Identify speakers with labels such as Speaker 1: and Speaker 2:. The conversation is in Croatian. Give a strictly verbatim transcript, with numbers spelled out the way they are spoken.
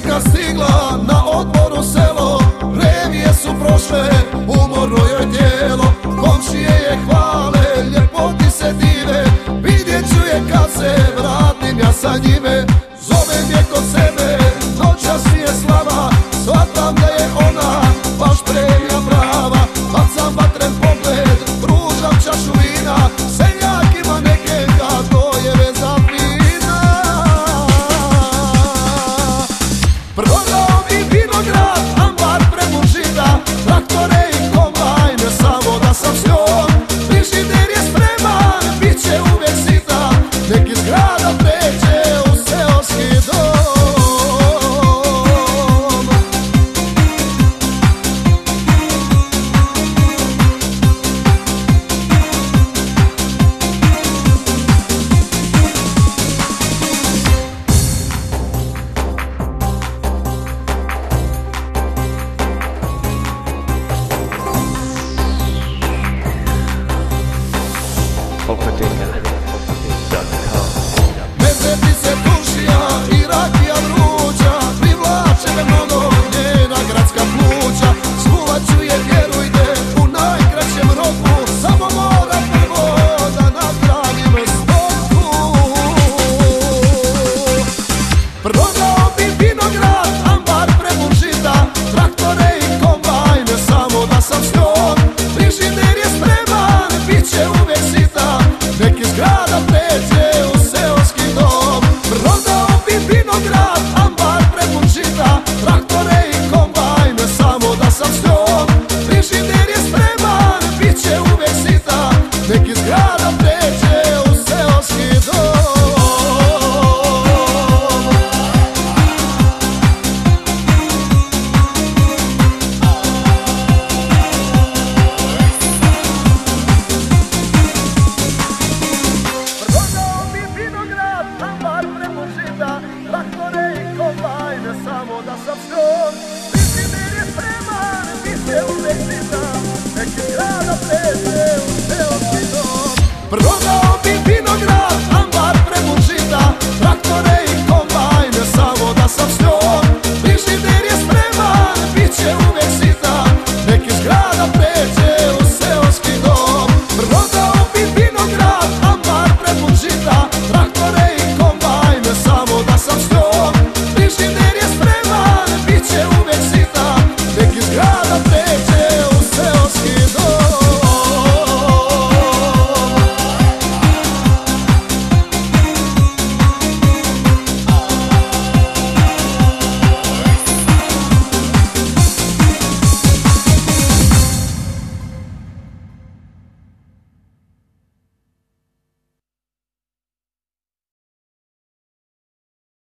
Speaker 1: Frižidjerka stigla na odmor u selo, premije su prošle, umorno joj tijelo. Komšije je hvale, ljepoti se dive, vidjet ću je kad se vratim ja sa njime. Zovem je kod sebe, noćas mi je slava, shvatam da je ona baš premija prava. Bacam vatren pogled, pružam čašu vina, seljak ima neke to je veza fina. Prodao mi vinograd, ambar prepun žita, traktore i kombajne, samo da sam s njom. Frižider je spreman, bit će uvijek sita, nek iz grada pređe u seoski dom. Medvedi se dušija i rakija vruća, privlače me mnogo njena gradska pluća. Skuvat ću je, vjerujte, u najkraćem roku, samo moram prvo da napravim stoku. Prodao bi vinograd, ambar prepun žita, traktore i kombajne, samo da sam s njom. Frižider je spreman, bit će uvijek sita, nek iz grada pređe u seoski dom. Prodao bi vinograd, ambar prepun žita, traktore i kombajne, samo da sam s njom. Frižider je spreman, bit će uvijek sita, nek iz grada pređe u seoski dom. Prodao bi vinograd, ambar prepun žita, traktore i kombajne, samo da sam s njom. Frižider je spreman, bit će uvijek sita, nek iz grada pređe u seoski dom. Prodao bi vinograd, ambar prepun žita, traktore i kombajne, samo da sam s njom. Frižider je spreman, bit će uvijek sita, nek iz grada pređe u seoski dom. Prodao bi vinograd, ambar prepun žita, traktore i kombajne, samo da sam s njom.